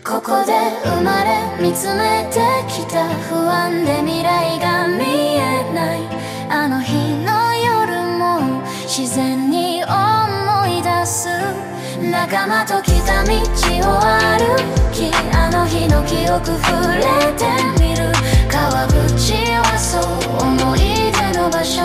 ここで生まれ見つめてきた不安で未来が見えないあの日の夜も自然に思い出す仲間と来た道を歩きあの日の記憶触れてみる川口はそう思い出の場所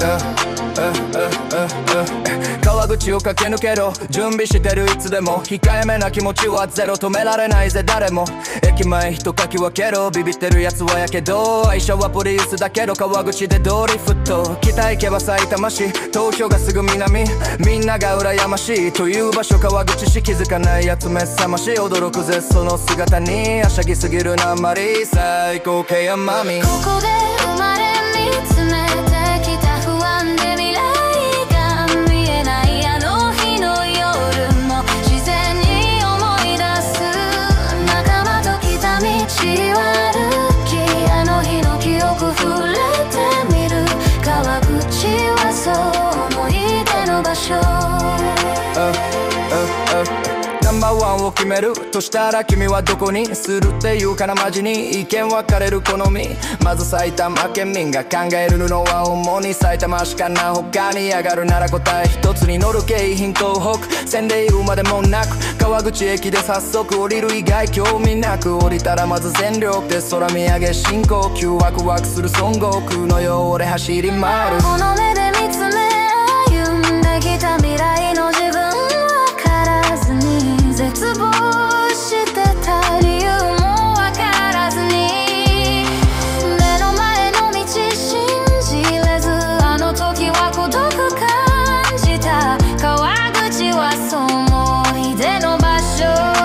川口を駆け抜けろ準備してるいつでも控えめな気持ちはゼロ止められないぜ誰も駅前人かき分けろビビってるやつはやけど愛車はプリウスだけど川口でドリフト北行けば埼玉市東京がすぐ南みんなが羨ましいという場所川口市気づかないやつめっさまし驚くぜその姿にはしゃぎすぎるなあんまり最高系やマミここで生まれ見つめてきた不安で未来が見えないあの日の夜も自然に思い出す仲間と来た道を歩きあの日の記憶触れてみる川口はそう思い出の場所ナンバーワンを決めるとしたら君はどこにするっていうかなマジに意見分かれる好みまず埼玉県民が考えるのは主に埼玉しかな他に上がるなら答え一つに乗る京浜東北線で言うまでもなく川口駅で早速降りる以外興味なく降りたらまず全力で空見上げ深呼吸ワクワクする孫悟空のよう俺走り回るこの目で見つめ歩んできた未来の自分分からずに絶望してた理由も分からずに目の前の道信じれずあの時は孤独感じた川口はそう思い出の場所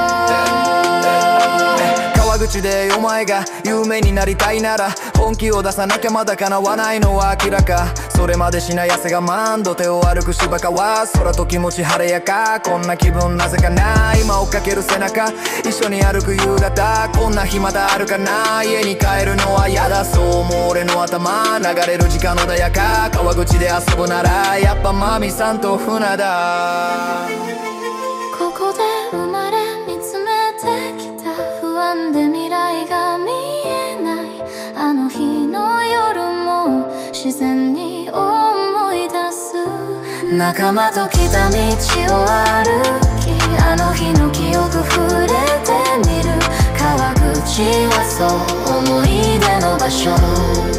川口でお前が有名になりたいなら本気を出さなきゃまだ叶わないのは明らかそれまでしない汗がマンド手を歩く芝川空と気持ち晴れやかこんな気分なぜかな今追っかける背中一緒に歩く夕方こんな日まだあるかな家に帰るのは嫌だそう思う俺の頭流れる時間穏やか川口で遊ぶならやっぱマミさんと船だここで生まれ見つめてきた不安で未来が見えないあの日の夜も自然に思い出す仲間と来た道を歩きあの日の記憶触れてみる川口はそう思い出の場所